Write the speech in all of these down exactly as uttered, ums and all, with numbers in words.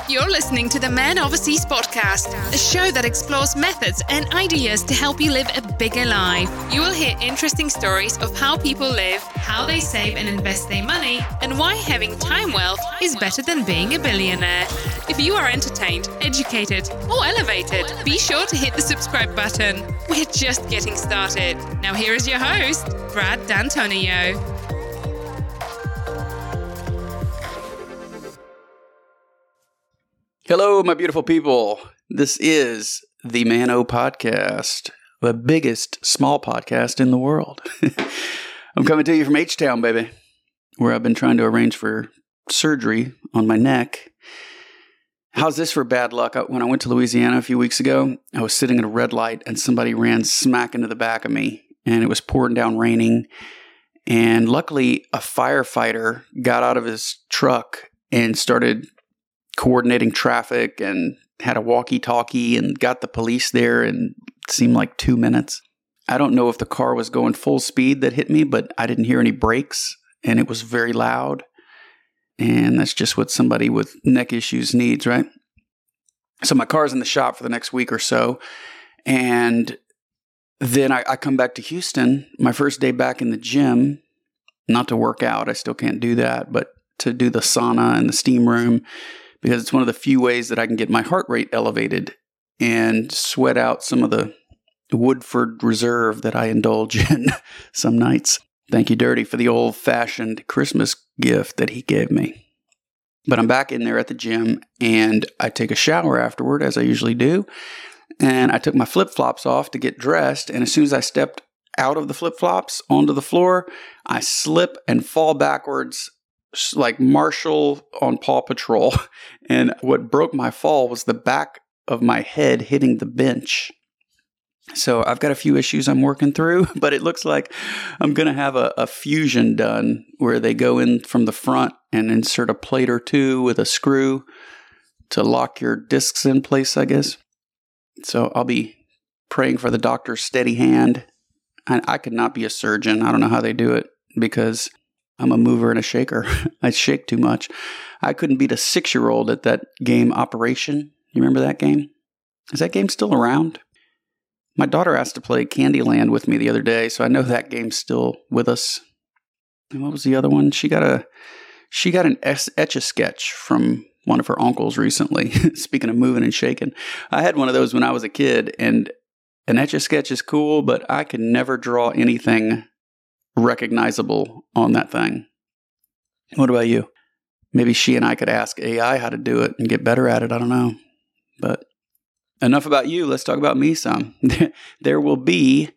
You're listening to the Man Overseas podcast, a show that explores methods and ideas to help you live a bigger life. You will hear interesting stories of how people live, how they save and invest their money, and why having time wealth is better than being a billionaire. If you are entertained, educated, or elevated, be sure to hit the subscribe button. We're just getting started. Now here is your host, Brad D'Antonio. Hello, my beautiful people. This is the Man-O Podcast, the biggest small podcast in the world. I'm coming to you from H-Town, baby, where I've been trying to arrange for surgery on my neck. How's this for bad luck? When I went to Louisiana a few weeks ago, I was sitting at a red light and somebody ran smack into the back of me, and it was pouring down raining. And luckily, a firefighter got out of his truck and started coordinating traffic and had a walkie-talkie and got the police there in it seemed like two minutes. I don't know if the car was going full speed that hit me, but I didn't hear any brakes and it was very loud. And that's just what somebody with neck issues needs, right? So my car's in the shop for the next week or so. And then I, I come back to Houston, my first day back in the gym, not to work out. I still can't do that, but to do the sauna and the steam room, because it's one of the few ways that I can get my heart rate elevated and sweat out some of the Woodford Reserve that I indulge in some nights. Thank you, Dirty, for the old-fashioned Christmas gift that he gave me. But I'm back in there at the gym, and I take a shower afterward, as I usually do. And I took my flip-flops off to get dressed, and as soon as I stepped out of the flip-flops onto the floor, I slip and fall backwards like Marshall on Paw Patrol. And what broke my fall was the back of my head hitting the bench. So I've got a few issues I'm working through, but it looks like I'm going to have a, a fusion done where they go in from the front and insert a plate or two with a screw to lock your discs in place, I guess. So I'll be praying for the doctor's steady hand. I, I could not be a surgeon. I don't know how they do it because I'm a mover and a shaker. I shake too much. I couldn't beat a six-year-old at that game Operation. You remember that game? Is that game still around? My daughter asked to play Candyland with me the other day, so I know that game's still with us. And what was the other one? She got a she got an Etch-a-Sketch from one of her uncles recently. Speaking of moving and shaking, I had one of those when I was a kid, and an Etch-a-Sketch is cool, but I could never draw anything recognizable on that thing. What about you? Maybe she and I could ask A I how to do it and get better at it. I don't know. But enough about you. Let's talk about me some. There will be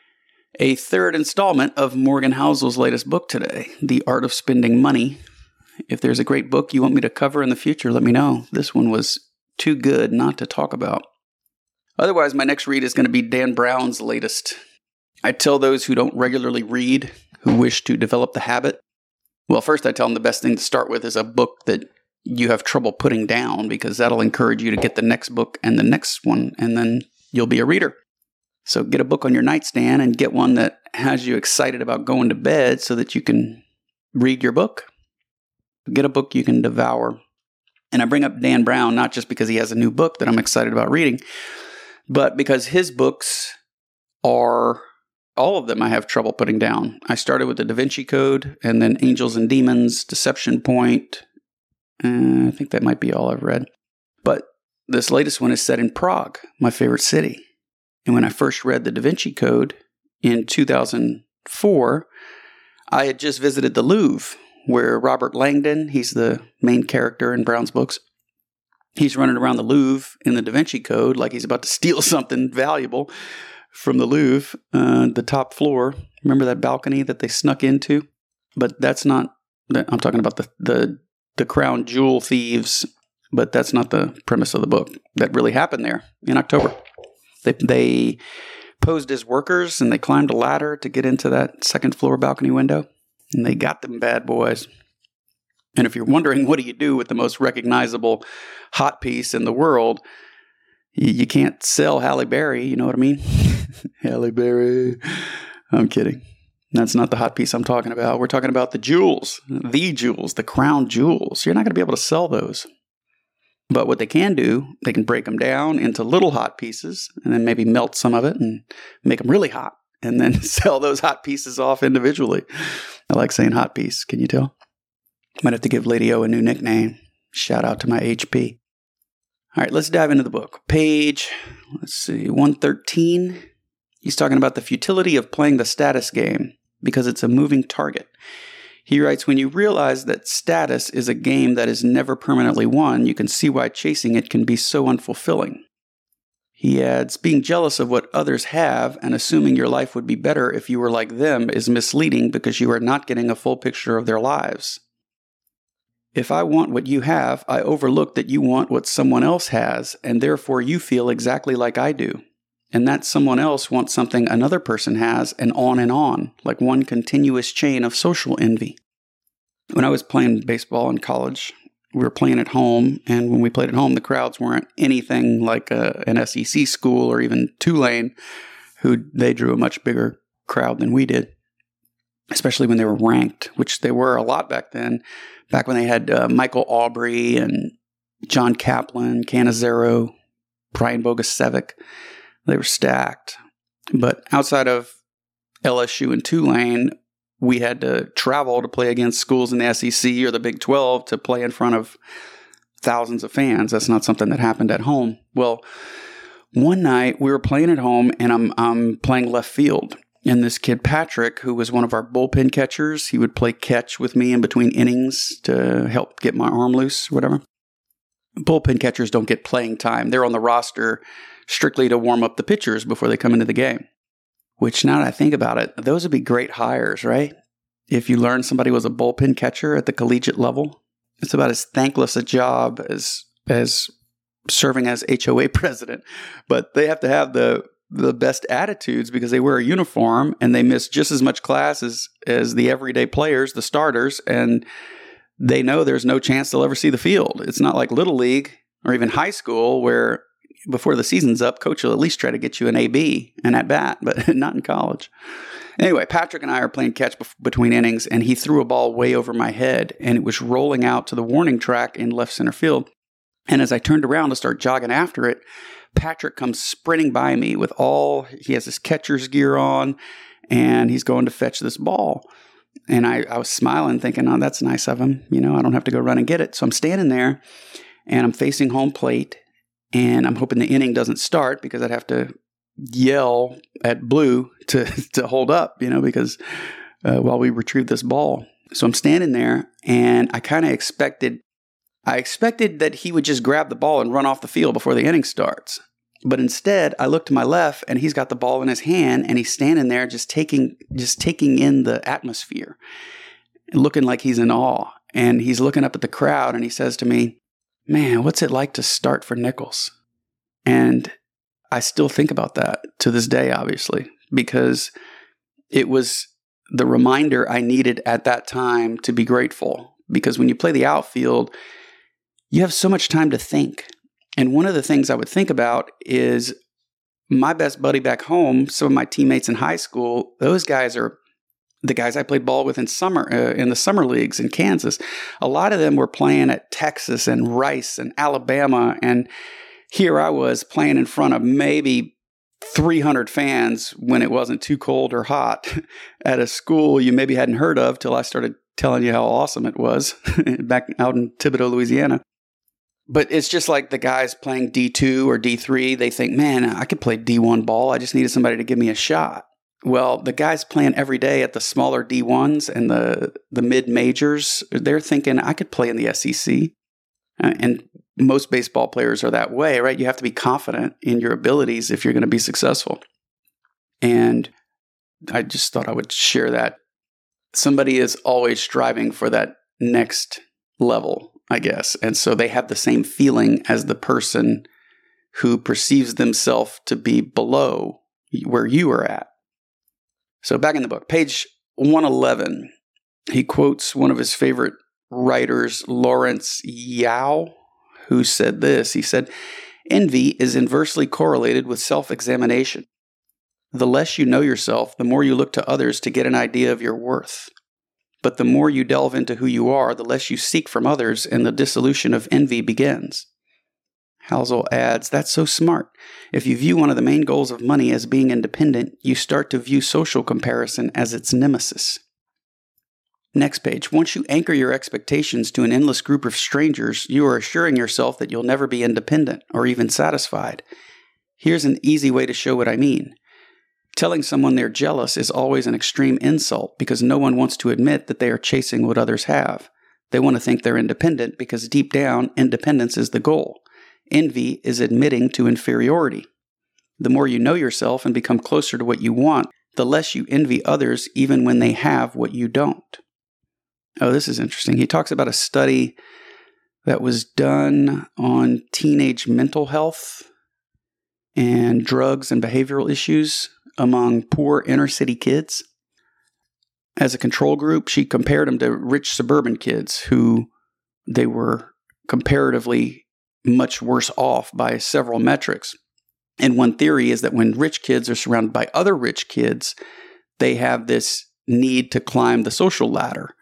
a third installment of Morgan Housel's latest book today, The Art of Spending Money. If there's a great book you want me to cover in the future, let me know. This one was too good not to talk about. Otherwise, my next read is going to be Dan Brown's latest. I tell those who don't regularly read, who wish to develop the habit, well, first I tell them the best thing to start with is a book that you have trouble putting down, because that'll encourage you to get the next book and the next one, and then you'll be a reader. So get a book on your nightstand and get one that has you excited about going to bed so that you can read your book. Get a book you can devour. And I bring up Dan Brown not just because he has a new book that I'm excited about reading, but because his books are... all of them I have trouble putting down. I started with the Da Vinci Code, and then Angels and Demons, Deception Point. Uh, I think that might be all I've read. But this latest one is set in Prague, my favorite city. And when I first read the Da Vinci Code in two thousand four, I had just visited the Louvre, where Robert Langdon, he's the main character in Brown's books, he's running around the Louvre in the Da Vinci Code like he's about to steal something valuable from the Louvre, uh, the top floor. Remember that balcony that they snuck into? But that's not, I'm talking about the, the, the crown jewel thieves, but that's not the premise of the book. That really happened there in October. They, they posed as workers and they climbed a ladder to get into that second floor balcony window, and they got them bad boys. And if you're wondering what do you do with the most recognizable hot piece in the world, you, you can't sell Halle Berry, you know what I mean? Halle Berry. I'm kidding. That's not the hot piece I'm talking about. We're talking about the jewels, the jewels, the crown jewels. You're not going to be able to sell those. But what they can do, they can break them down into little hot pieces and then maybe melt some of it and make them really hot and then sell those hot pieces off individually. I like saying hot piece. Can you tell? Might have to give Lady O a new nickname. Shout out to my H P. All right, let's dive into the book. Page, let's see, one thirteen. He's talking about the futility of playing the status game because it's a moving target. He writes, when you realize that status is a game that is never permanently won, you can see why chasing it can be so unfulfilling. He adds, being jealous of what others have and assuming your life would be better if you were like them is misleading because you are not getting a full picture of their lives. If I want what you have, I overlook that you want what someone else has, and therefore you feel exactly like I do. And that someone else wants something another person has, and on and on, like one continuous chain of social envy. When I was playing baseball in college, we were playing at home, and when we played at home, the crowds weren't anything like a, an S E C school or even Tulane, who they drew a much bigger crowd than we did, especially when they were ranked, which they were a lot back then, back when they had uh, Michael Aubrey and John Kaplan, Cannizzaro, Brian Bogusevic. They were stacked. But outside of L S U and Tulane, we had to travel to play against schools in the S E C or the Big twelve to play in front of thousands of fans. That's not something that happened at home. Well, one night we were playing at home and I'm I'm playing left field. And this kid, Patrick, who was one of our bullpen catchers, he would play catch with me in between innings to help get my arm loose, whatever. Bullpen catchers don't get playing time. They're on the roster strictly to warm up the pitchers before they come into the game. Which, now that I think about it, those would be great hires, right? If you learn somebody was a bullpen catcher at the collegiate level, it's about as thankless a job as as serving as H O A president. But they have to have the the best attitudes because they wear a uniform and they miss just as much class as, as the everyday players, the starters, and they know there's no chance they'll ever see the field. It's not like Little League or even high school where before the season's up, coach will at least try to get you an A B and at bat, but not in college. Anyway, Patrick and I are playing catch bef- between innings, and he threw a ball way over my head, and it was rolling out to the warning track in left center field. And as I turned around to start jogging after it, Patrick comes sprinting by me with all, he has his catcher's gear on, and he's going to fetch this ball. And I, I was smiling, thinking, oh, that's nice of him. You know, I don't have to go run and get it. So I'm standing there, and I'm facing home plate, and I'm hoping the inning doesn't start because I'd have to yell at Blue to, to hold up, you know, because uh, while we retrieve this ball. So I'm standing there, and I kind of expected, I expected that he would just grab the ball and run off the field before the inning starts. But instead, I look to my left, and he's got the ball in his hand, and he's standing there just taking, just taking in the atmosphere, looking like he's in awe. And he's looking up at the crowd, and he says to me, man, what's it like to start for Nichols? And I still think about that to this day, obviously, because it was the reminder I needed at that time to be grateful. Because when you play the outfield, you have so much time to think. And one of the things I would think about is my best buddy back home, some of my teammates in high school, those guys are the guys I played ball with in summer, uh, in the summer leagues in Kansas. A lot of them were playing at Texas and Rice and Alabama. And here I was playing in front of maybe three hundred fans when it wasn't too cold or hot at a school you maybe hadn't heard of till I started telling you how awesome it was back out in Thibodaux, Louisiana. But it's just like the guys playing D two or D three. They think, man, I could play D one ball. I just needed somebody to give me a shot. Well, the guys playing every day at the smaller D ones and the, the mid-majors, they're thinking, I could play in the S E C. Uh, and most baseball players are that way, right? You have to be confident in your abilities if you're going to be successful. And I just thought I would share that. Somebody is always striving for that next level, I guess. And so they have the same feeling as the person who perceives themselves to be below where you are at. So back in the book, page one eleven, he quotes one of his favorite writers, Lawrence Yao, who said this. He said, envy is inversely correlated with self-examination. The less you know yourself, the more you look to others to get an idea of your worth. But the more you delve into who you are, the less you seek from others, and the dissolution of envy begins. Housel adds, that's so smart. If you view one of the main goals of money as being independent, you start to view social comparison as its nemesis. Next page. Once you anchor your expectations to an endless group of strangers, you are assuring yourself that you'll never be independent or even satisfied. Here's an easy way to show what I mean. Telling someone they're jealous is always an extreme insult because no one wants to admit that they are chasing what others have. They want to think they're independent because deep down, independence is the goal. Envy is admitting to inferiority. The more you know yourself and become closer to what you want, the less you envy others even when they have what you don't. Oh, this is interesting. He talks about a study that was done on teenage mental health and drugs and behavioral issues among poor inner city kids. As a control group, she compared them to rich suburban kids who they were comparatively much worse off by several metrics. And one theory is that when rich kids are surrounded by other rich kids, they have this need to climb the social ladder.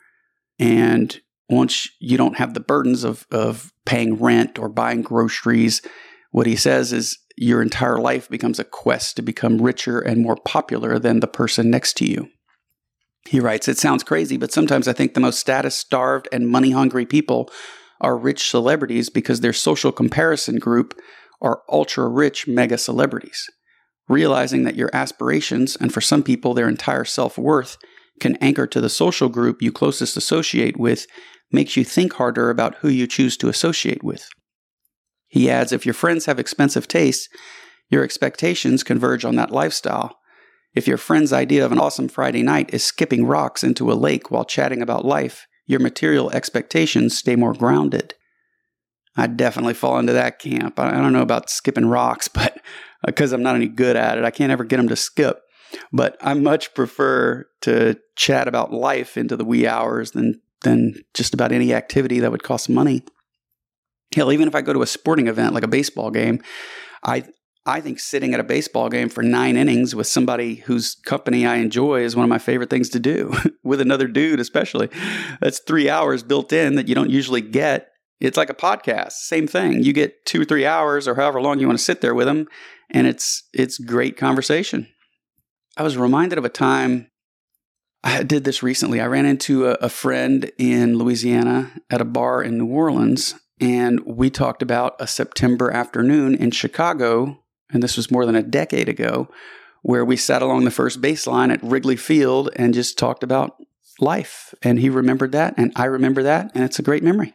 And once you don't have the burdens of, of paying rent or buying groceries, what he says is your entire life becomes a quest to become richer and more popular than the person next to you. He writes, it sounds crazy, but sometimes I think the most status-starved and money-hungry people are rich celebrities because their social comparison group are ultra-rich mega celebrities. Realizing that your aspirations, and for some people their entire self-worth, can anchor to the social group you closest associate with makes you think harder about who you choose to associate with. He adds, if your friends have expensive tastes, your expectations converge on that lifestyle. If your friend's idea of an awesome Friday night is skipping rocks into a lake while chatting about life, your material expectations stay more grounded. I definitely fall into that camp. I don't know about skipping rocks, but because I'm not any good at it, I can't ever get them to skip. But I much prefer to chat about life into the wee hours than than just about any activity that would cost money. Hell, even if I go to a sporting event like a baseball game, I I think sitting at a baseball game for nine innings with somebody whose company I enjoy is one of my favorite things to do. With another dude especially. That's three hours built in that you don't usually get. It's like a podcast. Same thing. You get two or three hours or however long you want to sit there with them, and it's it's great conversation. I was reminded of a time, I did this recently. I ran into a, a friend in Louisiana at a bar in New Orleans, and we talked about a September afternoon in Chicago, and this was more than a decade ago, where we sat along the first baseline at Wrigley Field and just talked about life. And he remembered that, and I remember that, and it's a great memory.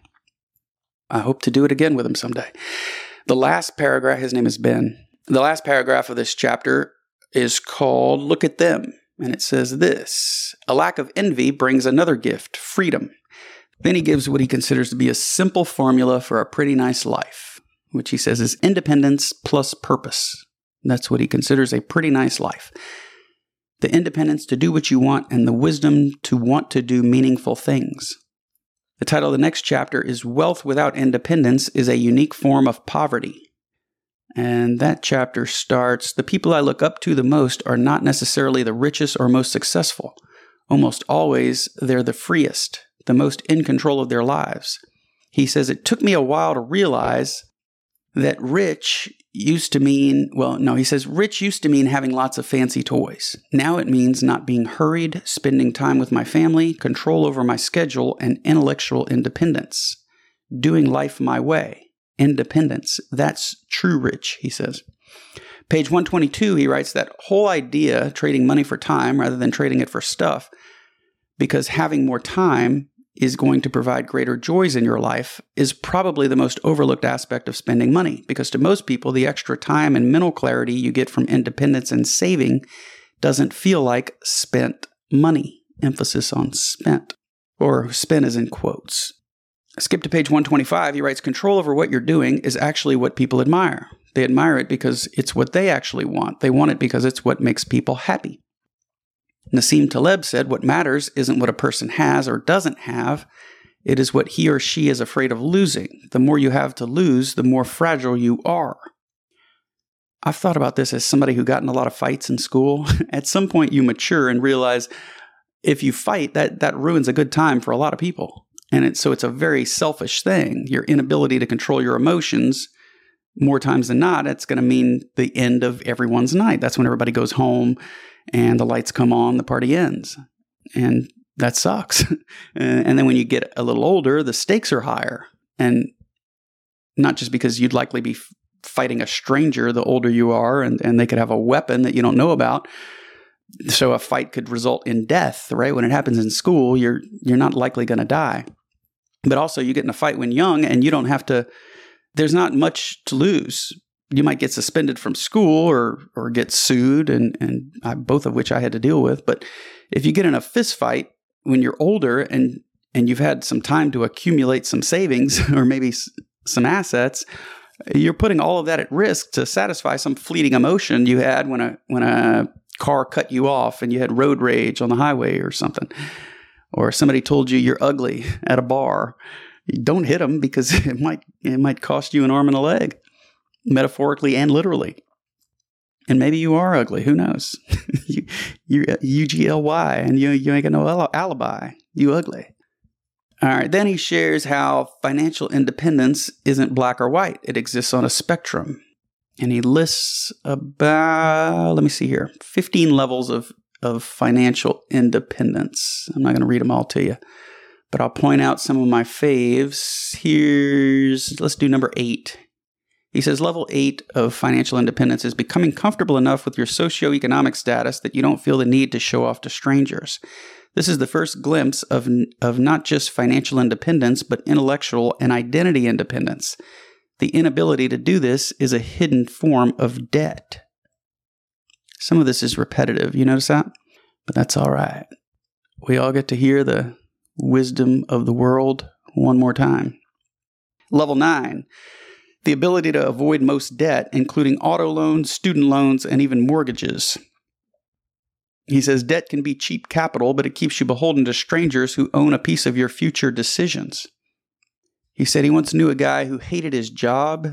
I hope to do it again with him someday. The last paragraph, his name is Ben. The last paragraph of this chapter is called Look at Them. And it says this, a lack of envy brings another gift, freedom. Then he gives what he considers to be a simple formula for a pretty nice life, which he says is independence plus purpose. That's what he considers a pretty nice life. The independence to do what you want and the wisdom to want to do meaningful things. The title of the next chapter is Wealth Without Independence is a Unique Form of Poverty. And that chapter starts, the people I look up to the most are not necessarily the richest or most successful. Almost always, they're the freest, the most in control of their lives. He says, it took me a while to realize that rich used to mean, well, no, he says, rich used to mean having lots of fancy toys. Now it means not being hurried, spending time with my family, control over my schedule, and intellectual independence. Doing life my way. Independence. That's true rich, he says. Page one twenty-two, he writes that whole idea, trading money for time rather than trading it for stuff, because having more time is going to provide greater joys in your life, is probably the most overlooked aspect of spending money. Because to most people, the extra time and mental clarity you get from independence and saving doesn't feel like spent money. Emphasis on spent, or spent is in quotes. Skip to page one twenty-five, he writes, control over what you're doing is actually what people admire. They admire it because it's what they actually want. They want it because it's what makes people happy. Nassim Taleb said, what matters isn't what a person has or doesn't have. It is what he or she is afraid of losing. The more you have to lose, the more fragile you are. I've thought about this as somebody who got in a lot of fights in school. At some point, you mature and realize if you fight, that, that ruins a good time for a lot of people. And it, so it's a very selfish thing. Your inability to control your emotions more times than not, it's going to mean the end of everyone's night. That's when everybody goes home and the lights come on, the party ends. And that sucks. And then when you get a little older, the stakes are higher. And not just because you'd likely be f- fighting a stranger the older you are, and, and they could have a weapon that you don't know about. So a fight could result in death, right? When it happens in school, you're you're not likely going to die. But also you get in a fight when young and you don't have to, there's not much to lose. You might get suspended from school or or get sued, and, and I, both of which I had to deal with. But if you get in a fist fight when you're older and, and you've had some time to accumulate some savings or maybe s- some assets, you're putting all of that at risk to satisfy some fleeting emotion you had when a when a car cut you off and you had road rage on the highway or something. Or somebody told you you're ugly at a bar. Don't hit them because it might it might cost you an arm and a leg, metaphorically and literally. And maybe you are ugly. Who knows? you, you're U G L Y and you, you ain't got no alibi. You ugly. All right. Then he shares how financial independence isn't black or white. It exists on a spectrum. And he lists about, let me see here, fifteen levels of, of financial independence. I'm not going to read them all to you, but I'll point out some of my faves. Here's, let's do number eight. He says, level eight of financial independence is becoming comfortable enough with your socioeconomic status that you don't feel the need to show off to strangers. This is the first glimpse of, of not just financial independence, but intellectual and identity independence. The inability to do this is a hidden form of debt. Some of this is repetitive. You notice that? But that's all right. We all get to hear the wisdom of the world one more time. Level nine. The ability to avoid most debt, including auto loans, student loans, and even mortgages. He says debt can be cheap capital, but it keeps you beholden to strangers who own a piece of your future decisions. He said he once knew a guy who hated his job,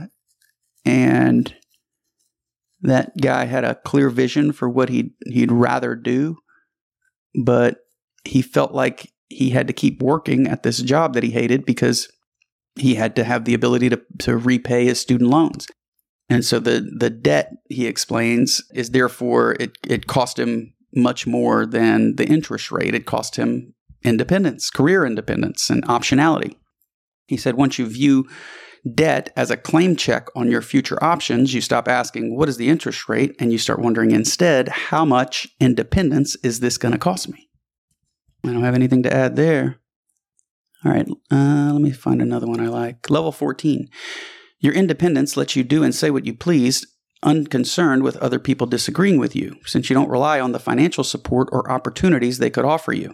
and that guy had a clear vision for what he'd, he'd rather do, but he felt like he had to keep working at this job that he hated because he had to have the ability to, to repay his student loans. And so the, the debt, he explains, is therefore, it, it cost him much more than the interest rate. It cost him independence, career independence, and optionality. He said once you view debt as a claim check on your future options, you stop asking, what is the interest rate? And you start wondering instead, how much independence is this going to cost me? I don't have anything to add there. All right, uh, let me find another one I like. Level fourteen. Your independence lets you do and say what you please, unconcerned with other people disagreeing with you, since you don't rely on the financial support or opportunities they could offer you.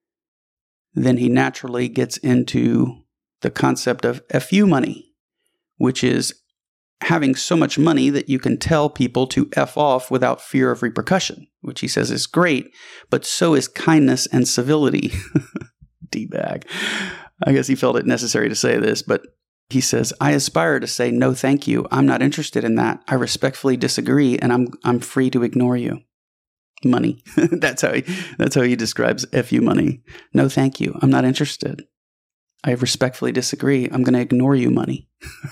Then he naturally gets into the concept of F U money, which is having so much money that you can tell people to F off without fear of repercussion, which he says is great, but so is kindness and civility. D-bag. I guess he felt it necessary to say this, but he says, I aspire to say, no, thank you. I'm not interested in that. I respectfully disagree, and I'm I'm free to ignore you. Money. that's how he that's how he describes F U money. No, thank you. I'm not interested. I respectfully disagree. I'm going to ignore you, money.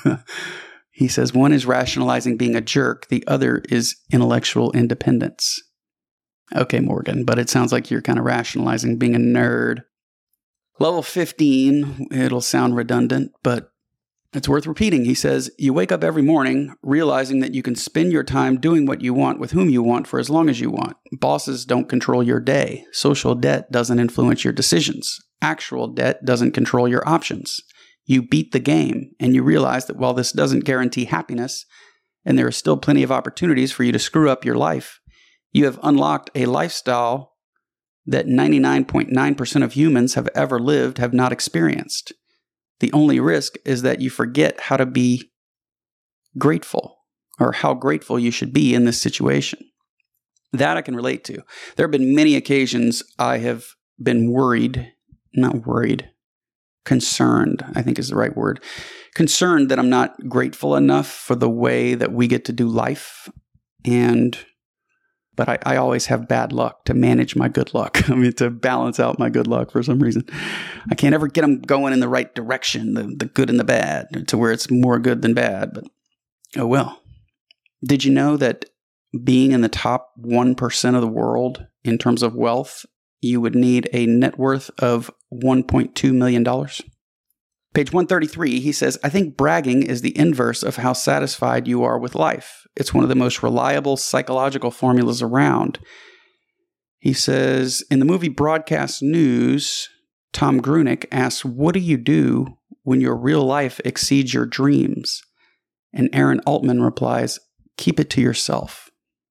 He says one is rationalizing being a jerk. The other is intellectual independence. Okay, Morgan, but it sounds like you're kind of rationalizing being a nerd. Level fifteen, it'll sound redundant, but it's worth repeating. He says, you wake up every morning realizing that you can spend your time doing what you want with whom you want for as long as you want. Bosses don't control your day. Social debt doesn't influence your decisions. Actual debt doesn't control your options. You beat the game, and you realize that while this doesn't guarantee happiness, and there are still plenty of opportunities for you to screw up your life, you have unlocked a lifestyle that ninety-nine point nine percent of humans have ever lived have not experienced. The only risk is that you forget how to be grateful, or how grateful you should be in this situation. That I can relate to. There have been many occasions I have been worried, not worried, concerned, I think is the right word, concerned that I'm not grateful enough for the way that we get to do life. And But I, I always have bad luck to manage my good luck. I mean, to balance out my good luck for some reason. I can't ever get them going in the right direction, the, the good and the bad, to where it's more good than bad. But Oh, well. Did you know that being in the top one percent of the world in terms of wealth, you would need a net worth of one point two million dollars? Page one thirty-three, he says, I think bragging is the inverse of how satisfied you are with life. It's one of the most reliable psychological formulas around. He says, in the movie Broadcast News, Tom Grunick asks, what do you do when your real life exceeds your dreams? And Aaron Altman replies, keep it to yourself.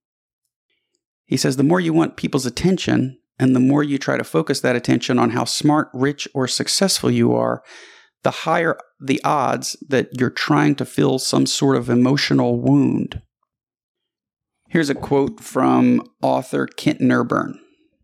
He says, the more you want people's attention, and the more you try to focus that attention on how smart, rich, or successful you are, the higher the odds that you're trying to fill some sort of emotional wound. Here's a quote from author Kent Nerburn.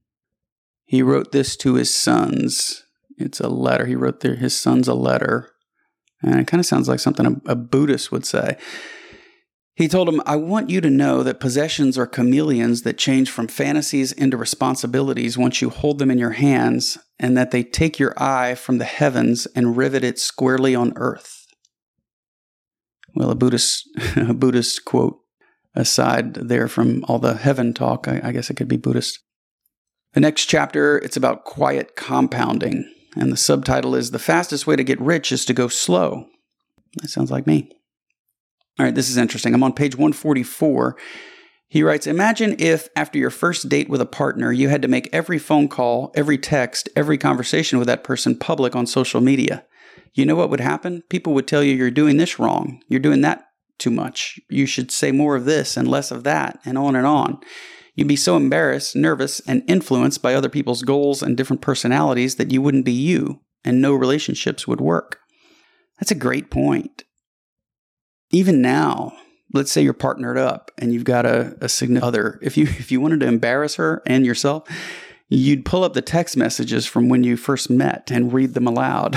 He wrote this to his sons. It's a letter. He wrote their, his sons a letter. And it kind of sounds like something a, a Buddhist would say. He told them, I want you to know that possessions are chameleons that change from fantasies into responsibilities once you hold them in your hands, and that they take your eye from the heavens and rivet it squarely on earth. Well, a Buddhist, a Buddhist quote aside there from all the heaven talk, I, I guess it could be Buddhist. The next chapter, it's about quiet compounding, and the subtitle is, The Fastest Way to Get Rich is to Go Slow. That sounds like me. All right, this is interesting. I'm on page one forty-four. He writes, imagine if after your first date with a partner, you had to make every phone call, every text, every conversation with that person public on social media. You know what would happen? People would tell you you're doing this wrong. You're doing that too much. You should say more of this and less of that, and on and on. You'd be so embarrassed, nervous, and influenced by other people's goals and different personalities that you wouldn't be you, and no relationships would work. That's a great point. Even now, let's say you're partnered up and you've got a, a significant other. If you if you wanted to embarrass her and yourself, you'd pull up the text messages from when you first met and read them aloud.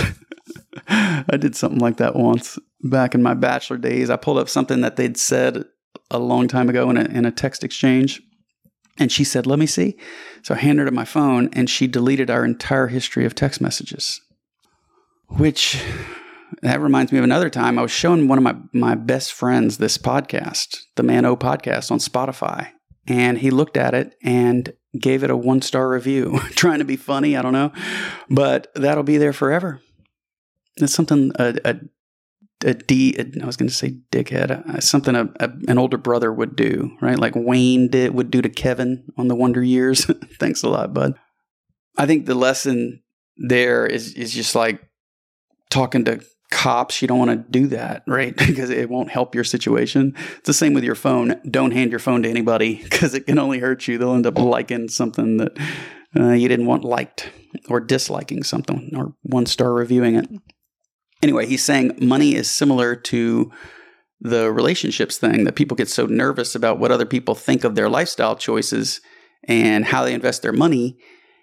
I did something like that once back in my bachelor days. I pulled up something that they'd said a long time ago in a, in a text exchange. And she said, let me see. So I handed her my phone and she deleted our entire history of text messages, which... That reminds me of another time I was showing one of my, my best friends this podcast, the Man O podcast on Spotify. And he looked at it and gave it a one-star review. Trying to be funny, I don't know. But that'll be there forever. It's something a, a, a D, a, I was going to say dickhead, something a, a, an older brother would do, right? Like Wayne did, would do to Kevin on the Wonder Years. Thanks a lot, bud. I think the lesson there is is just like talking to cops. You don't want to do that, right? Because it won't help your situation. It's the same with your phone. Don't hand your phone to anybody because it can only hurt you. They'll end up liking something that uh, you didn't want liked, or disliking something, or one-star reviewing it. Anyway, he's saying money is similar to the relationships thing, that people get so nervous about what other people think of their lifestyle choices and how they invest their money.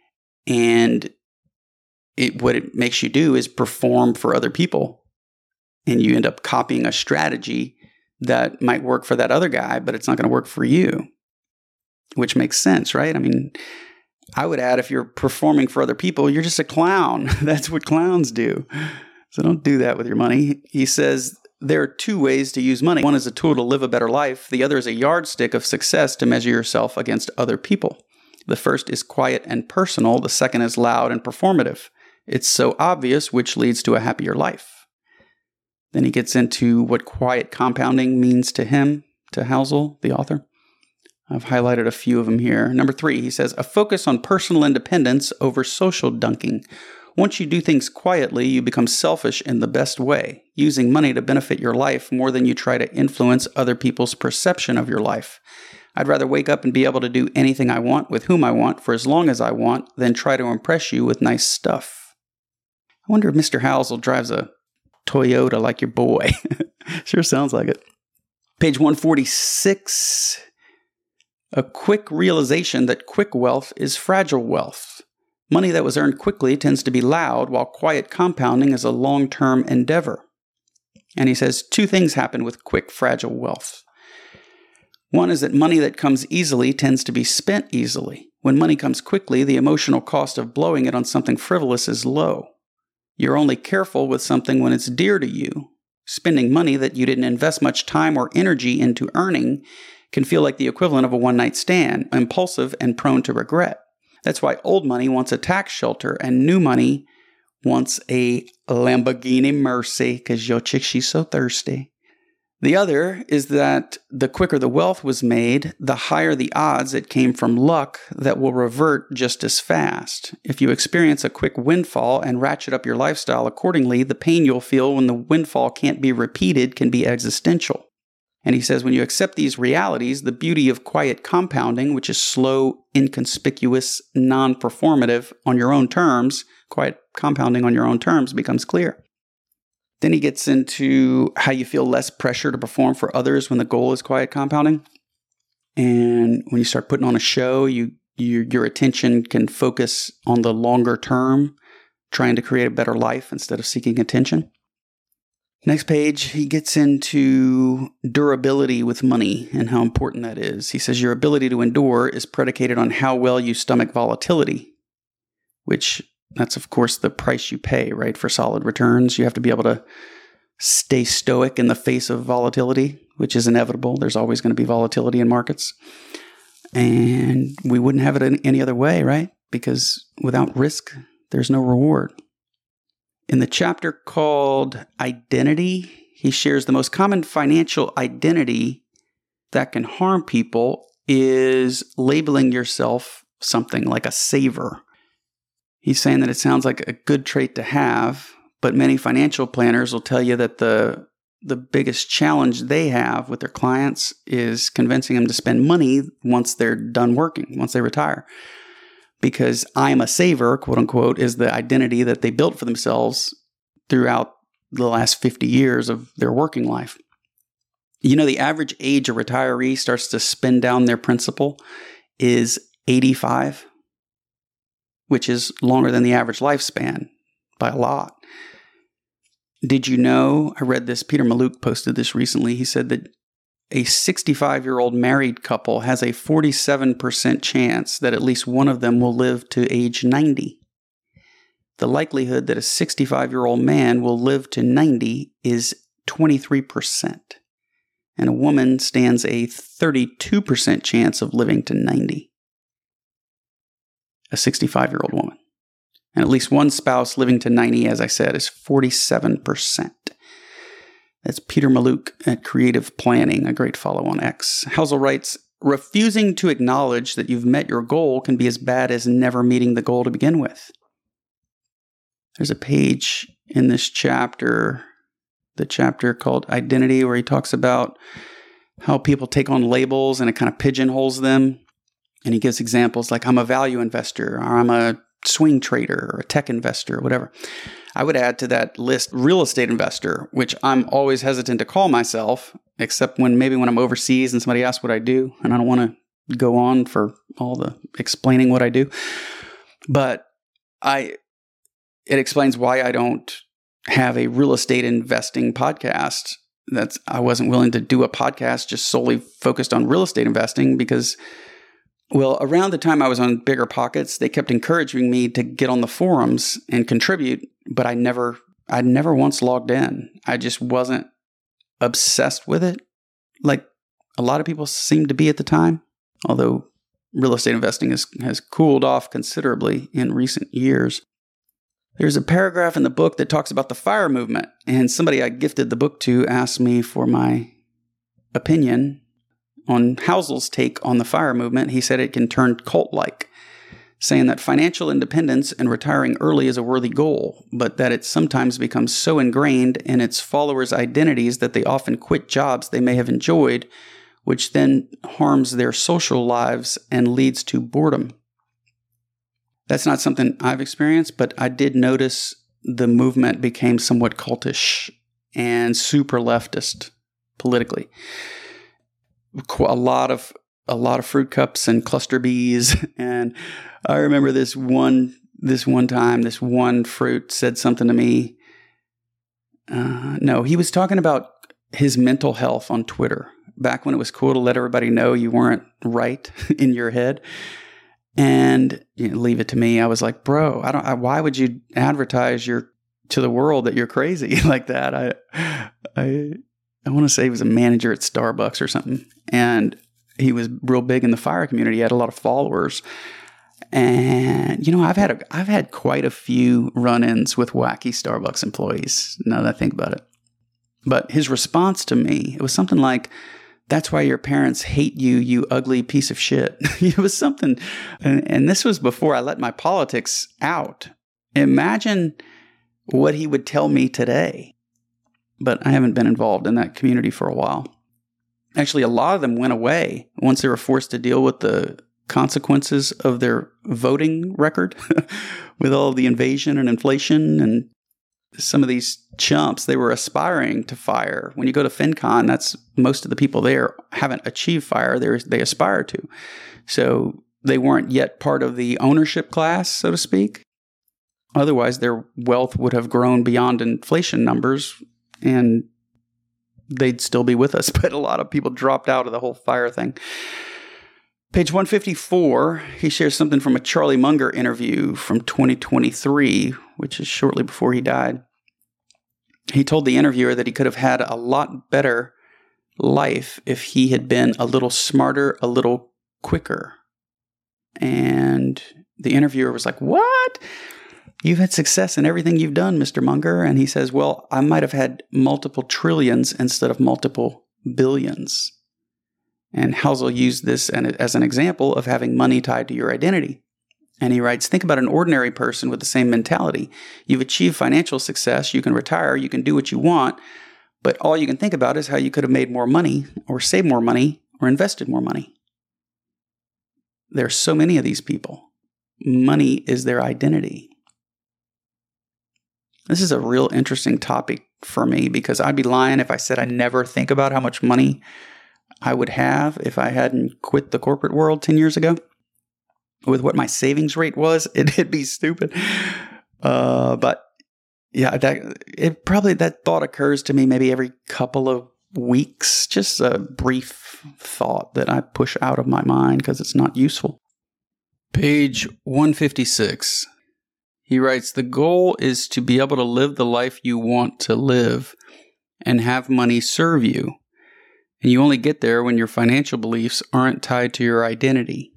And it, what it makes you do is perform for other people. And you end up copying a strategy that might work for that other guy, but it's not going to work for you, which makes sense, right? I mean, I would add, if you're performing for other people, you're just a clown. That's what clowns do. So don't do that with your money. He says there are two ways to use money. One is a tool to live a better life. The other is a yardstick of success to measure yourself against other people. The first is quiet and personal. The second is loud and performative. It's so obvious, which leads to a happier life. Then he gets into what quiet compounding means to him, to Housel, the author. I've highlighted a few of them here. Number three, he says, a focus on personal independence over social dunking. Once you do things quietly, you become selfish in the best way, using money to benefit your life more than you try to influence other people's perception of your life. I'd rather wake up and be able to do anything I want with whom I want for as long as I want than try to impress you with nice stuff. I wonder if Mister Housel drives a Toyota like your boy. Sure sounds like it. Page one forty-six. A quick realization that quick wealth is fragile wealth. Money that was earned quickly tends to be loud, while quiet compounding is a long-term endeavor. And he says two things happen with quick, fragile wealth. One is that money that comes easily tends to be spent easily. When money comes quickly, the emotional cost of blowing it on something frivolous is low. You're only careful with something when it's dear to you. spending money that you didn't invest much time or energy into earning can feel like the equivalent of a one-night stand, impulsive and prone to regret. That's why old money wants a tax shelter and new money wants a Lamborghini Mercy because your chick, she's so thirsty. The other is that the quicker the wealth was made, the higher the odds it came from luck that will revert just as fast. If you experience a quick windfall and ratchet up your lifestyle accordingly, the pain you'll feel when the windfall can't be repeated can be existential. And he says when you accept these realities, the beauty of quiet compounding, which is slow, inconspicuous, non-performative on your own terms, quiet compounding on your own terms becomes clear. Then he gets into how you feel less pressure to perform for others when the goal is quiet compounding. And when you start putting on a show, you, you your attention can focus on the longer term, trying to create a better life instead of seeking attention. Next page, he gets into durability with money and how important that is. He says your ability to endure is predicated on how well you stomach volatility, which that's, of course, the price you pay, right, for solid returns. You have to be able to stay stoic in the face of volatility, which is inevitable. There's always going to be volatility in markets. And we wouldn't have it any other way, right? Because without risk, there's no reward. In the chapter called Identity, he shares the most common financial identity that can harm people is labeling yourself something like a saver. He's saying that it sounds like a good trait to have, but many financial planners will tell you that the the biggest challenge they have with their clients is convincing them to spend money once they're done working, once they retire. Because I'm a saver, quote unquote, is the identity that they built for themselves throughout the last fifty years of their working life. You know, the average age a retiree starts to spend down their principal is eighty-five. Which is longer than the average lifespan by a lot. Did you know, I read this, Peter Mallouk posted this recently, he said that a sixty-five-year-old married couple has a forty-seven percent chance that at least one of them will live to age ninety. The likelihood that a sixty-five-year-old man will live to ninety is twenty-three percent. And a woman stands a thirty-two percent chance of living to ninety. A sixty-five-year-old woman. And at least one spouse living to ninety, as I said, is forty-seven percent. That's Peter Mallouk at Creative Planning, a great follow on X. Housel writes, refusing to acknowledge that you've met your goal can be as bad as never meeting the goal to begin with. There's a page in this chapter, the chapter called Identity, where he talks about how people take on labels and it kind of pigeonholes them. And he gives examples like I'm a value investor, or I'm a swing trader, or a tech investor, or whatever. I would add to that list real estate investor, which I'm always hesitant to call myself, except when maybe when I'm overseas and somebody asks what I do, and I don't want to go on for all the explaining what I do. But I, it explains why I don't have a real estate investing podcast. That's I wasn't willing to do a podcast just solely focused on real estate investing because Well, around the time I was on Bigger Pockets, they kept encouraging me to get on the forums and contribute, but I never, I never once logged in. I just wasn't obsessed with it, like a lot of people seemed to be at the time. Although real estate investing has has cooled off considerably in recent years. There's a paragraph in the book that talks about the FIRE movement, and somebody I gifted the book to asked me for my opinion on Housel's take on the FIRE movement. He said it can turn cult-like, saying that financial independence and retiring early is a worthy goal, but that it sometimes becomes so ingrained in its followers' identities that they often quit jobs they may have enjoyed, which then harms their social lives and leads to boredom. That's not something I've experienced, but I did notice the movement became somewhat cultish and super leftist politically. A lot of a lot of fruit cups and cluster bees, and I remember this one this one time, this one fruit said something to me. Uh, no, he was talking about his mental health on Twitter back when it was cool to let everybody know you weren't right in your head. And you know, leave it to me. I was like, bro, I don't. I, why would you advertise your to the world that you're crazy like that. I, I, I want to say he was a manager at Starbucks or something, and he was real big in the fire community. He had a lot of followers, and you know, I've had a, I've had quite a few run-ins with wacky Starbucks employees. Now that I think about it, but his response to me, it was something like, "That's why your parents hate you, you ugly piece of shit." It was something, and, and this was before I let my politics out. Imagine what he would tell me today. But I haven't been involved in that community for a while. Actually, a lot of them went away once they were forced to deal with the consequences of their voting record with all the invasion and inflation. And some of these chumps, they were aspiring to fire. When you go to FinCon, that's most of the people there haven't achieved fire. They they aspire to. So they weren't yet part of the ownership class, so to speak. Otherwise, their wealth would have grown beyond inflation numbers, and they'd still be with us. But a lot of people dropped out of the whole fire thing. Page one fifty-four, he shares something from a Charlie Munger interview from twenty twenty-three, which is shortly before he died. He told the interviewer that he could have had a lot better life if he had been a little smarter, a little quicker. And the interviewer was like, "What? You've had success in everything you've done, Mister Munger." And he says, "Well, I might have had multiple trillions instead of multiple billions." And Housel used this as an example of having money tied to your identity. And he writes, "Think about an ordinary person with the same mentality. You've achieved financial success, you can retire, you can do what you want, but all you can think about is how you could have made more money, or saved more money, or invested more money." There are so many of these people. Money is their identity. This is a real interesting topic for me, because I'd be lying if I said I never think about how much money I would have if I hadn't quit the corporate world ten years ago. With what my savings rate was, it'd be stupid. Uh, but yeah, that it probably that thought occurs to me maybe every couple of weeks. Just a brief thought that I push out of my mind because it's not useful. Page one fifty-six. He writes, "The goal is to be able to live the life you want to live and have money serve you. And you only get there when your financial beliefs aren't tied to your identity."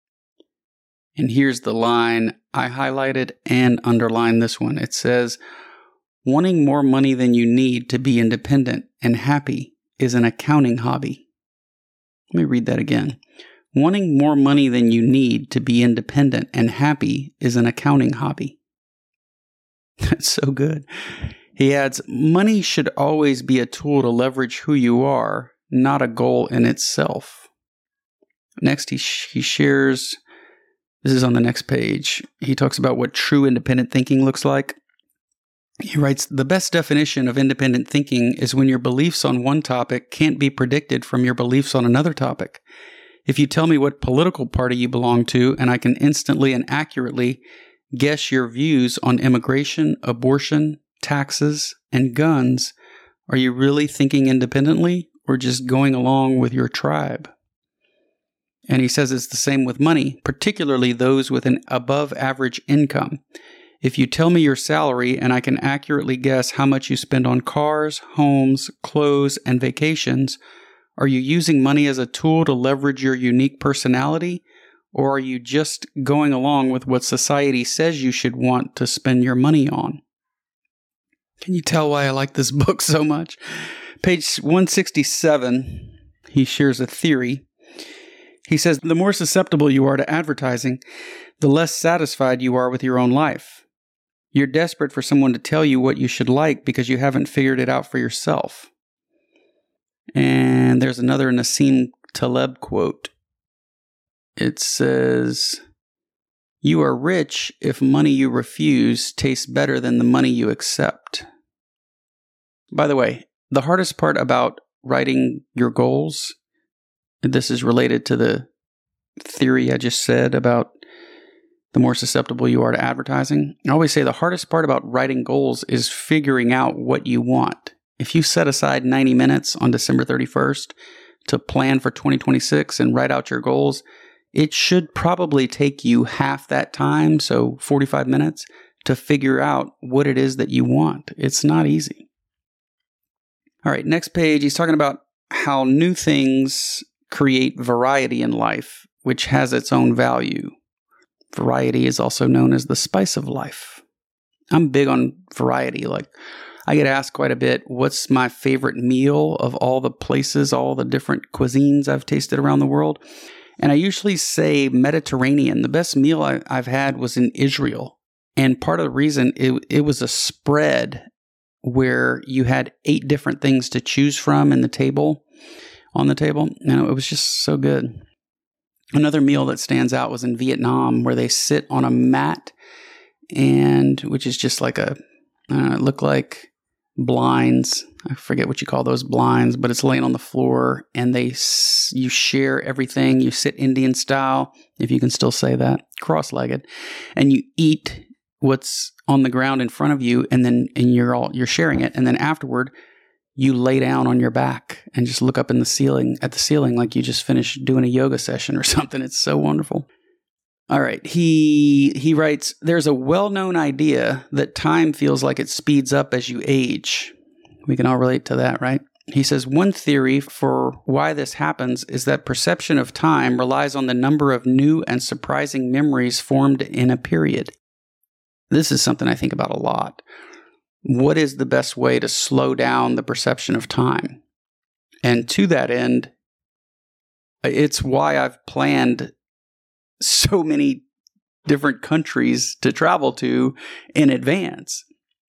And here's the line. I highlighted and underlined this one. It says, "Wanting more money than you need to be independent and happy is an accounting hobby." Let me read that again. "Wanting more money than you need to be independent and happy is an accounting hobby." That's so good. He adds, "Money should always be a tool to leverage who you are, not a goal in itself." Next, he, sh- he shares, this is on the next page, he talks about what true independent thinking looks like. He writes, "The best definition of independent thinking is when your beliefs on one topic can't be predicted from your beliefs on another topic. If you tell me what political party you belong to, and I can instantly and accurately guess your views on immigration, abortion, taxes, and guns, are you really thinking independently or just going along with your tribe?" And he says it's the same with money, particularly those with an above average income. If you tell me your salary and I can accurately guess how much you spend on cars, homes, clothes, and vacations, are you using money as a tool to leverage your unique personality, or are you just going along with what society says you should want to spend your money on? Can you tell why I like this book so much? Page one sixty-seven, he shares a theory. He says, "The more susceptible you are to advertising, the less satisfied you are with your own life. You're desperate for someone to tell you what you should like because you haven't figured it out for yourself." And there's another Nassim Taleb quote. It says, "You are rich if money you refuse tastes better than the money you accept." By the way, the hardest part about writing your goals, this is related to the theory I just said about the more susceptible you are to advertising. I always say the hardest part about writing goals is figuring out what you want. If you set aside ninety minutes on December thirty-first to plan for twenty twenty-six and write out your goals, it should probably take you half that time, so forty-five minutes, to figure out what it is that you want. It's not easy. All right, next page, he's talking about how new things create variety in life, which has its own value. Variety is also known as the spice of life. I'm big on variety. Like, I get asked quite a bit, what's my favorite meal of all the places, all the different cuisines I've tasted around the world? And I usually say Mediterranean. The best meal I, I've had was in Israel. And part of the reason, it, it was a spread where you had eight different things to choose from in the table, on the table. And it was just so good. Another meal that stands out was in Vietnam, where they sit on a mat, and which is just like a, uh, it looked like blinds. I forget what you call those blinds, but it's laying on the floor, and they you share everything. You sit Indian style, if you can still say that, cross-legged, and you eat what's on the ground in front of you, and then and you're all you're sharing it, and then afterward, you lay down on your back and just look up in the ceiling at the ceiling like you just finished doing a yoga session or something. It's so wonderful. All right. He he writes, there's a well-known idea that time feels like it speeds up as you age. We can all relate to that, right? He says, one theory for why this happens is that perception of time relies on the number of new and surprising memories formed in a period. This is something I think about a lot. What is the best way to slow down the perception of time? And to that end, it's why I've planned so many different countries to travel to in advance.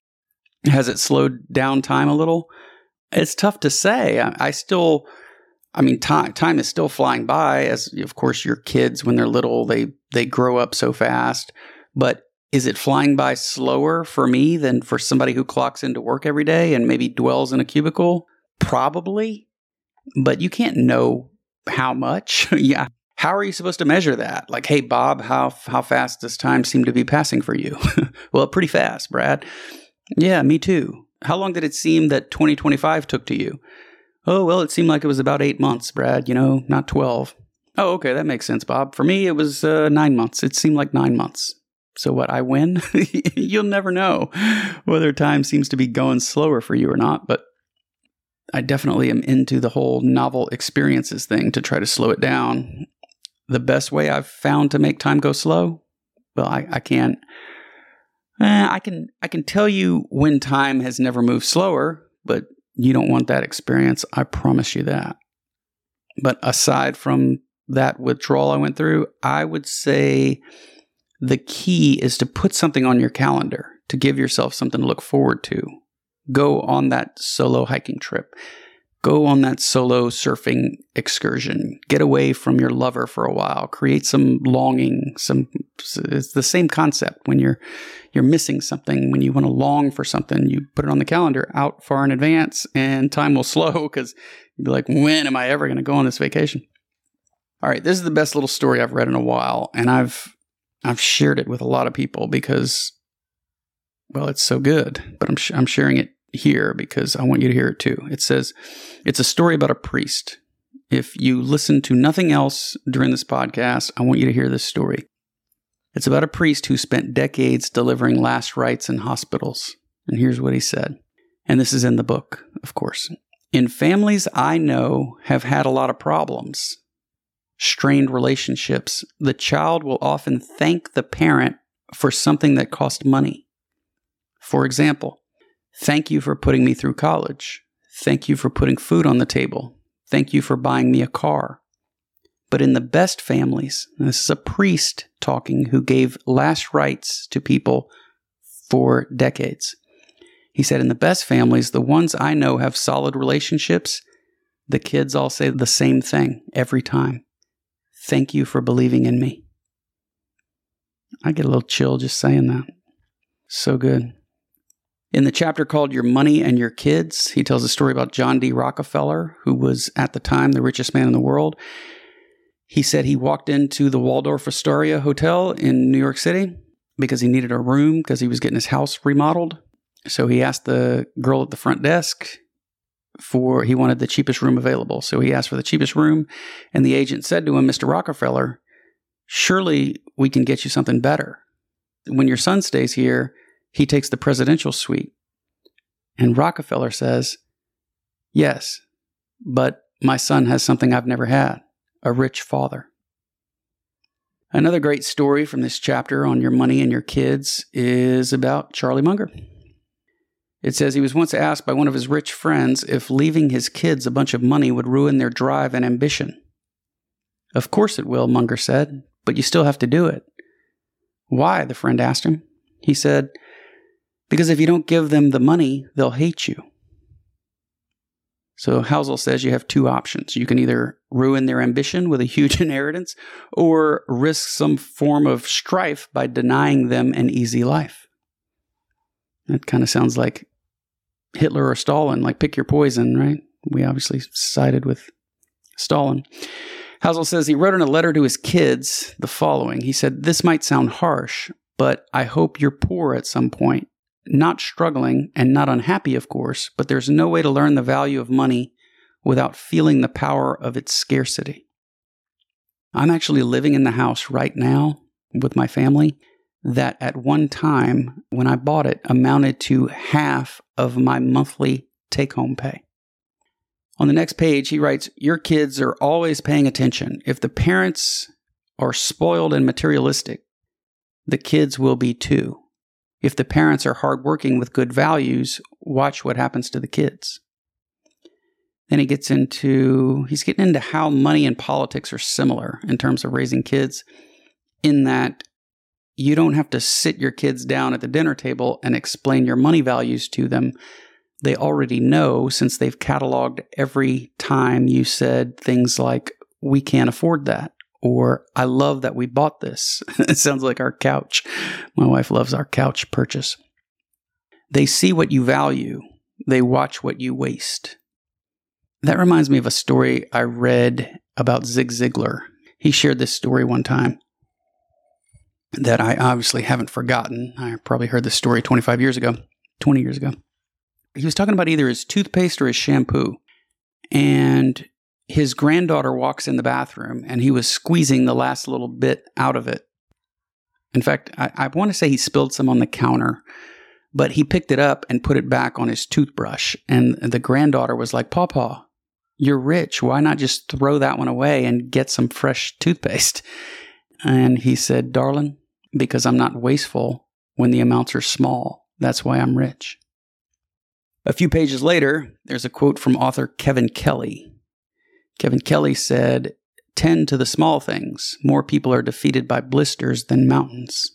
Has it slowed down time a little? It's tough to say. I, I still, I mean, time time is still flying by. As of course, your kids, when they're little, they they grow up so fast. But is it flying by slower for me than for somebody who clocks into work every day and maybe dwells in a cubicle? Probably, but you can't know how much. Yeah. How are you supposed to measure that? Like, hey, Bob, how how fast does time seem to be passing for you? Well, pretty fast, Brad. Yeah, me too. How long did it seem that twenty twenty-five took to you? Oh, well, it seemed like it was about eight months, Brad, you know, not twelve. Oh, okay, that makes sense, Bob. For me, it was uh, nine months. It seemed like nine months. So what, I win? You'll never know whether time seems to be going slower for you or not, but I definitely am into the whole novel experiences thing to try to slow it down. The best way I've found to make time go slow? Well, I, I can't. Eh, I can I can tell you when time has never moved slower, but you don't want that experience. I promise you that. But aside from that withdrawal I went through, I would say the key is to put something on your calendar, to give yourself something to look forward to. Go on that solo hiking trip. Go on that solo surfing excursion. Get away from your lover for a while. Create some longing. Some it's the same concept. When you're you're missing something, when you want to long for something, you put it on the calendar out far in advance, and time will slow because you'll be like, when am I ever going to go on this vacation? All right, this is the best little story I've read in a while, and I've I've shared it with a lot of people because, well, it's so good. But I'm sh- I'm sharing it here because I want you to hear it too. It says, it's a story about a priest. If you listen to nothing else during this podcast, I want you to hear this story. It's about a priest who spent decades delivering last rites in hospitals. And here's what he said. And this is in the book, of course. In families I know have had a lot of problems, strained relationships, the child will often thank the parent for something that cost money. For example, thank you for putting me through college. Thank you for putting food on the table. Thank you for buying me a car. But in the best families, and this is a priest talking who gave last rites to people for decades. He said, in the best families, the ones I know have solid relationships, the kids all say the same thing every time. Thank you for believing in me. I get a little chill just saying that. So good. In the chapter called Your Money and Your Kids, he tells a story about John D. Rockefeller, who was at the time the richest man in the world. He said he walked into the Waldorf Astoria Hotel in New York City because he needed a room because he was getting his house remodeled. So he asked the girl at the front desk for, he wanted the cheapest room available. So he asked for the cheapest room, and the agent said to him, Mister Rockefeller, surely we can get you something better. When your son stays here, he takes the presidential suite. And Rockefeller says, yes, but my son has something I've never had, a rich father. Another great story from this chapter on your money and your kids is about Charlie Munger. It says he was once asked by one of his rich friends if leaving his kids a bunch of money would ruin their drive and ambition. Of course it will, Munger said, but you still have to do it. Why? The friend asked him. He said, because if you don't give them the money, they'll hate you. So Housel says you have two options. You can either ruin their ambition with a huge inheritance or risk some form of strife by denying them an easy life. That kind of sounds like Hitler or Stalin, like pick your poison, right? We obviously sided with Stalin. Housel says he wrote in a letter to his kids the following. He said, this might sound harsh, but I hope you're poor at some point. Not struggling and not unhappy, of course, but there's no way to learn the value of money without feeling the power of its scarcity. I'm actually living in the house right now with my family that at one time, when I bought it, amounted to half of my monthly take-home pay. On the next page, he writes, your kids are always paying attention. If the parents are spoiled and materialistic, the kids will be too. If the parents are hardworking with good values, watch what happens to the kids. Then he gets into, he's getting into how money and politics are similar in terms of raising kids, in that you don't have to sit your kids down at the dinner table and explain your money values to them. They already know, since they've cataloged every time you said things like, we can't afford that, or I love that we bought this. It sounds like our couch. My wife loves our couch purchase. They see what you value. They watch what you waste. That reminds me of a story I read about Zig Ziglar. He shared this story one time that I obviously haven't forgotten. I probably heard this story twenty-five years ago, twenty years ago. He was talking about either his toothpaste or his shampoo. And his granddaughter walks in the bathroom and he was squeezing the last little bit out of it. In fact, I, I want to say he spilled some on the counter, but he picked it up and put it back on his toothbrush. And the granddaughter was like, Pawpaw, you're rich. Why not just throw that one away and get some fresh toothpaste? And he said, darling, because I'm not wasteful when the amounts are small. That's why I'm rich. A few pages later, there's a quote from author Kevin Kelly. Kevin Kelly said, tend to the small things. More people are defeated by blisters than mountains.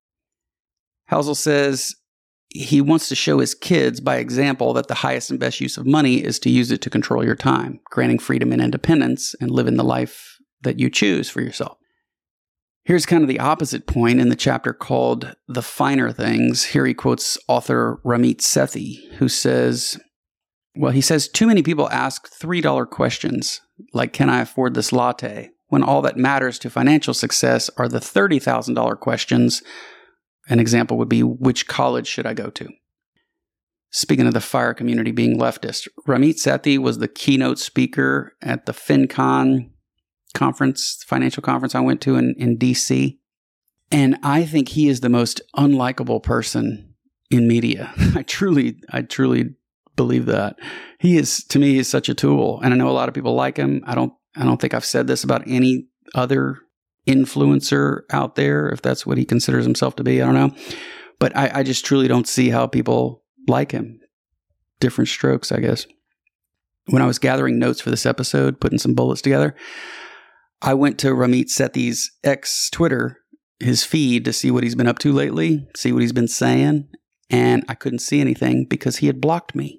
Housel says he wants to show his kids by example that the highest and best use of money is to use it to control your time, granting freedom and independence, and living the life that you choose for yourself. Here's kind of the opposite point in the chapter called The Finer Things. Here he quotes author Ramit Sethi, who says, well, he says, too many people ask three dollar questions, like, can I afford this latte? When all that matters to financial success are the thirty thousand dollars questions. An example would be, which college should I go to? Speaking of the FIRE community being leftist, Ramit Sethi was the keynote speaker at the FinCon conference, financial conference I went to in, in D C. And I think he is the most unlikable person in media. I truly, I truly believe that. He is, to me, he's such a tool. And I know a lot of people like him. I don't, I don't think I've said this about any other influencer out there, if that's what he considers himself to be. I don't know. But I, I just truly don't see how people like him. Different strokes, I guess. When I was gathering notes for this episode, putting some bullets together, I went to Ramit Sethi's ex Twitter, his feed, to see what he's been up to lately, see what he's been saying, and I couldn't see anything because he had blocked me.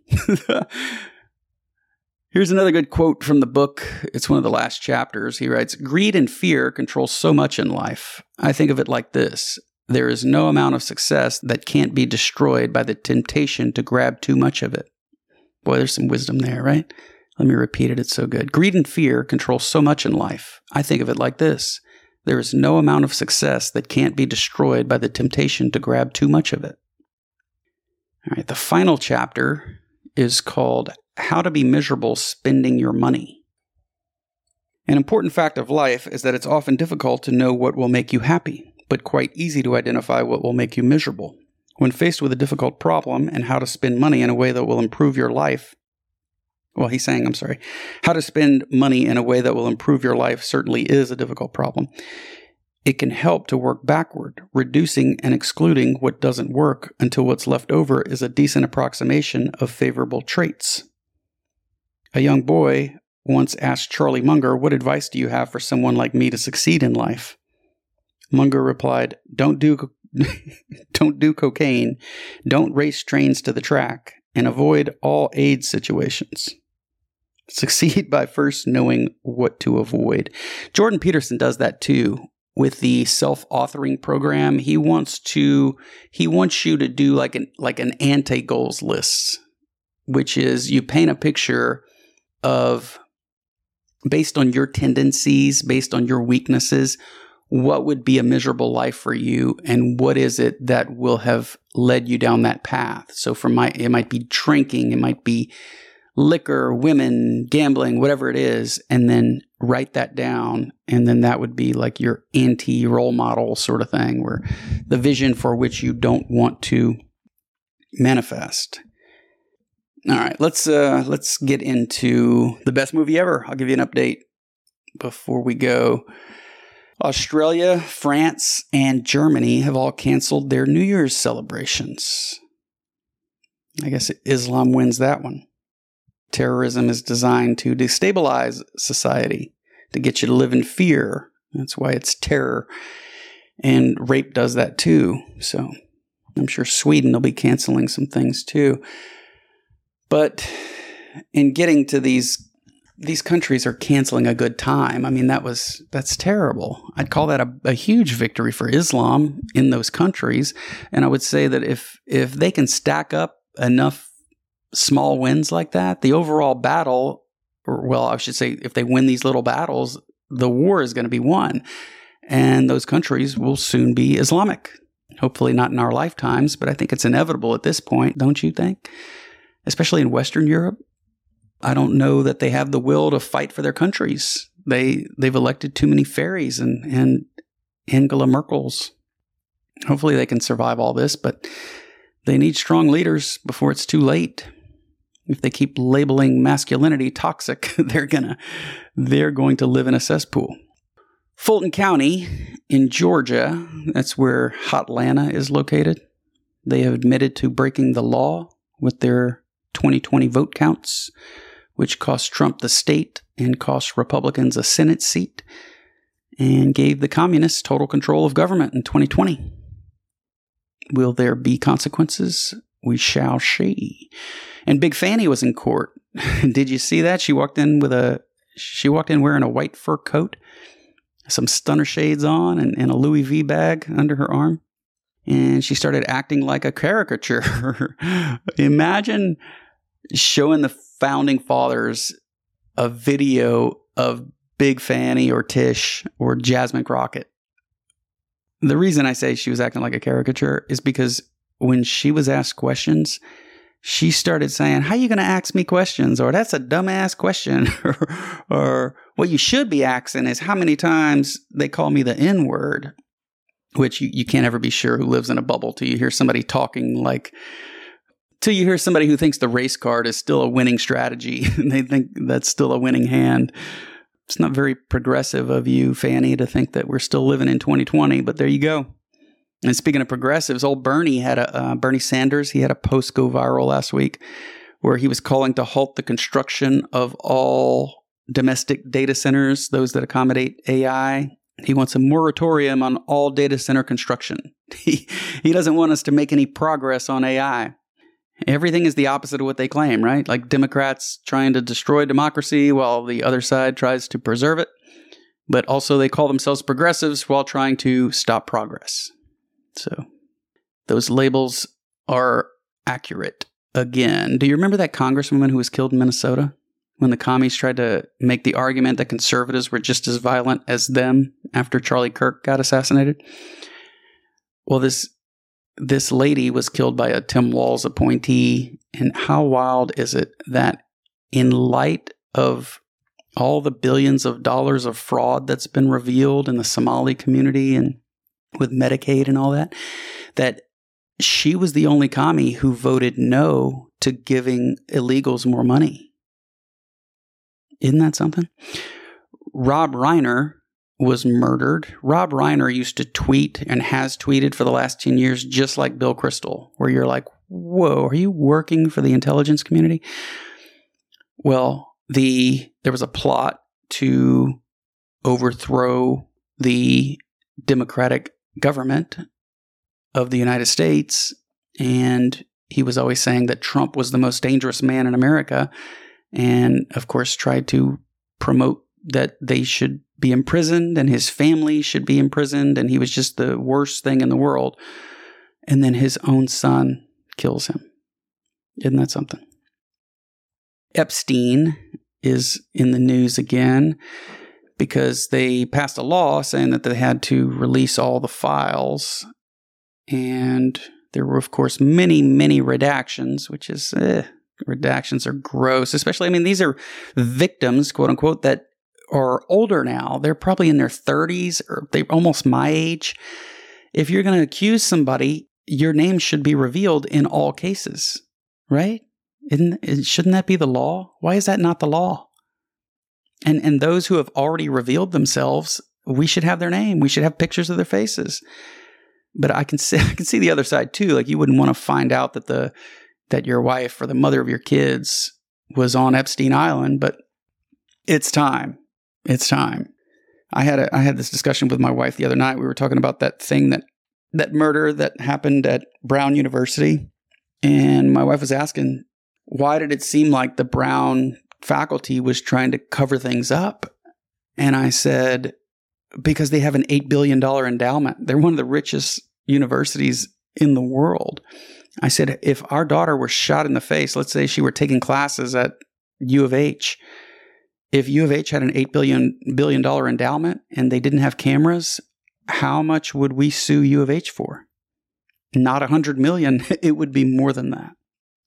Here's another good quote from the book. It's one of the last chapters. He writes, greed and fear control so much in life. I think of it like this. There is no amount of success that can't be destroyed by the temptation to grab too much of it. Boy, there's some wisdom there, right? Let me repeat it. It's so good. Greed and fear control so much in life. I think of it like this. There is no amount of success that can't be destroyed by the temptation to grab too much of it. All right. The final chapter is called How to Be Miserable Spending Your Money. An important fact of life is that it's often difficult to know what will make you happy, but quite easy to identify what will make you miserable. When faced with a difficult problem and how to spend money in a way that will improve your life, well, he's saying, I'm sorry, how to spend money in a way that will improve your life certainly is a difficult problem. It can help to work backward, reducing and excluding what doesn't work until what's left over is a decent approximation of favorable traits. A young boy once asked Charlie Munger, "What advice do you have for someone like me to succeed in life?" Munger replied, "Don't do, don't do cocaine, don't race trains to the track, and avoid all AIDS situations. Succeed by first knowing what to avoid." Jordan Peterson does that too. With the self-authoring program, he wants to he wants you to do like an like an anti-goals list, which is you paint a picture of, based on your tendencies, based on your weaknesses, what would be a miserable life for you, and what is it that will have led you down that path. So for my, it might be drinking, it might be liquor, women, gambling, whatever it is, and then write that down. And then that would be like your anti-role model sort of thing, where the vision for which you don't want to manifest. All right, let's uh, let's get into the best movie ever. I'll give you an update before we go. Australia, France, and Germany have all canceled their New Year's celebrations. I guess Islam wins that one. Terrorism is designed to destabilize society, to get you to live in fear. That's why it's terror. And rape does that too. So I'm sure Sweden will be canceling some things too. But in getting to these, these countries are canceling a good time. I mean, that was, that's terrible. I'd call that a, a huge victory for Islam in those countries. And I would say that if, if they can stack up enough small wins like that, the overall battle, or well, I should say, if they win these little battles, the war is going to be won. And those countries will soon be Islamic. Hopefully not in our lifetimes, but I think it's inevitable at this point, don't you think? Especially in Western Europe. I don't know that they have the will to fight for their countries. They, they've elected too many fairies and, and Angela Merkel's. Hopefully they can survive all this, but they need strong leaders before it's too late. If they keep labeling masculinity toxic, they're gonna, they're going to live in a cesspool. Fulton County in Georgia, that's where Hotlanta is located. They have admitted to breaking the law with their twenty twenty vote counts, which cost Trump the state and cost Republicans a Senate seat, and gave the communists total control of government in twenty twenty. Will there be consequences? We shall see. And Big Fanny was in court. Did you see that? She walked in with a, she walked in wearing a white fur coat, some stunner shades on, and, and a Louis V bag under her arm. And she started acting like a caricature. Imagine showing the founding fathers a video of Big Fanny or Tish or Jasmine Crockett. The reason I say she was acting like a caricature is because when she was asked questions, she started saying, "How you going to ask me questions?" Or "That's a dumbass question." or, or what you should be asking is how many times they call me the N-word, which you, you can't ever be sure who lives in a bubble till you hear somebody talking like, till you hear somebody who thinks the race card is still a winning strategy. And they think that's still a winning hand. It's not very progressive of you, Fanny, to think that we're still living in twenty twenty, but there you go. And speaking of progressives, old Bernie had a, uh, Bernie Sanders, he had a post go viral last week where he was calling to halt the construction of all domestic data centers, those that accommodate A I. He wants a moratorium on all data center construction. He, he doesn't want us to make any progress on A I. Everything is the opposite of what they claim, right? Like Democrats trying to destroy democracy while the other side tries to preserve it. But also they call themselves progressives while trying to stop progress. So those labels are accurate. Again, do you remember that congresswoman who was killed in Minnesota when the commies tried to make the argument that conservatives were just as violent as them after Charlie Kirk got assassinated? Well, this this lady was killed by a Tim Walz appointee. And how wild is it that in light of all the billions of dollars of fraud that's been revealed in the Somali community and with Medicaid and all that, that she was the only commie who voted no to giving illegals more money. Isn't that something? Rob Reiner was murdered. Rob Reiner used to tweet and has tweeted for the last ten years just like Bill Kristol, where you're like, whoa, are you working for the intelligence community? Well, the there was a plot to overthrow the Democratic government of the United States, and he was always saying that Trump was the most dangerous man in America, and of course tried to promote that they should be imprisoned and his family should be imprisoned, and he was just the worst thing in the world. And then his own son kills him. Isn't that something? Epstein is in the news again because they passed a law saying that they had to release all the files. And there were, of course, many, many redactions, which is, eh, redactions are gross. Especially, I mean, these are victims, quote unquote, that are older now. They're probably in their thirties or they're almost my age. If you're going to accuse somebody, your name should be revealed in all cases, right? Isn't, shouldn't that be the law? Why is that not the law? And and those who have already revealed themselves, we should have their name. We should have pictures of their faces. But I can see I can see the other side too. Like you wouldn't want to find out that the that your wife or the mother of your kids was on Epstein Island. But it's time. It's time. I had a I had this discussion with my wife the other night. We were talking about that thing that that murder that happened at Brown University, and my wife was asking, why did it seem like the Brown faculty was trying to cover things up? And I said, because they have an eight billion dollars endowment. They're one of the richest universities in the world. I said, if our daughter were shot in the face, let's say she were taking classes at U of H, if U of H had an eight billion dollars endowment and they didn't have cameras, how much would we sue U of H for? Not one hundred million dollars. It would be more than that.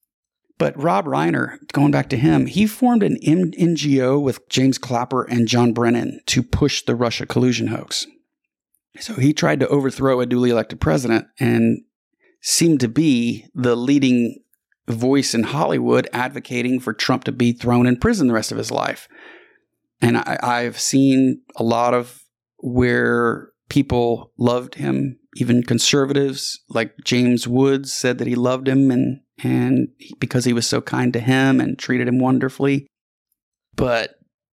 But Rob Reiner, going back to him, he formed an N G O with James Clapper and John Brennan to push the Russia collusion hoax. So he tried to overthrow a duly elected president and seemed to be the leading voice in Hollywood advocating for Trump to be thrown in prison the rest of his life. And I, I've seen a lot of where people loved him, even conservatives like James Woods said that he loved him and and because he was so kind to him and treated him wonderfully. But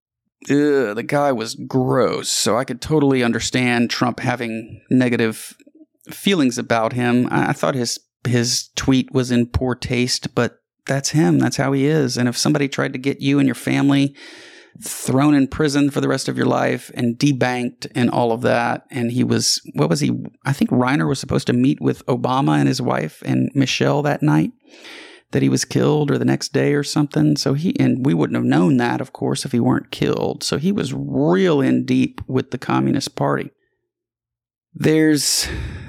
ugh, the guy was gross, so I could totally understand Trump having negative feelings about him. I, I thought his his tweet was in poor taste, but that's him. That's how he is. And if somebody tried to get you and your family thrown in prison for the rest of your life and debanked and all of that. And he was, what was he? I think Reiner was supposed to meet with Obama and his wife and Michelle that night that he was killed or the next day or something. So he, and we wouldn't have known that, of course, if he weren't killed. So he was real in deep with the Communist Party. There's,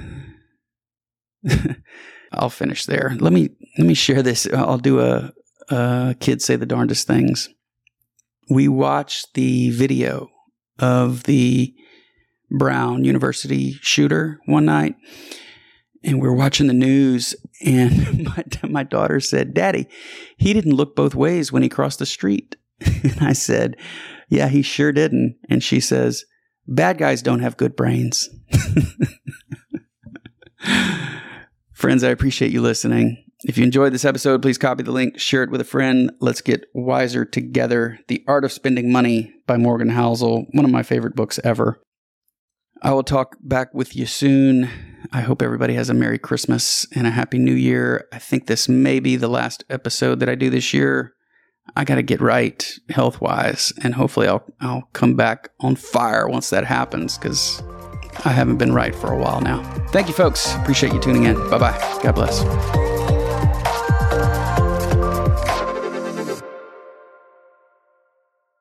I'll finish there. Let me, let me share this. I'll do a, a Kids Say the Darndest Things. We watched the video of the Brown University shooter one night, and we were watching the news, and my, my daughter said, "Daddy, he didn't look both ways when he crossed the street." And I said, "Yeah, he sure didn't." And she says, "Bad guys don't have good brains." Friends, I appreciate you listening. If you enjoyed this episode, please copy the link, share it with a friend. Let's get wiser together. The Art of Spending Money by Morgan Housel, one of my favorite books ever. I will talk back with you soon. I hope everybody has a Merry Christmas and a Happy New Year. I think this may be the last episode that I do this year. I got to get right health-wise, and hopefully I'll I'll come back on fire once that happens, because I haven't been right for a while now. Thank you, folks. Appreciate you tuning in. Bye-bye. God bless.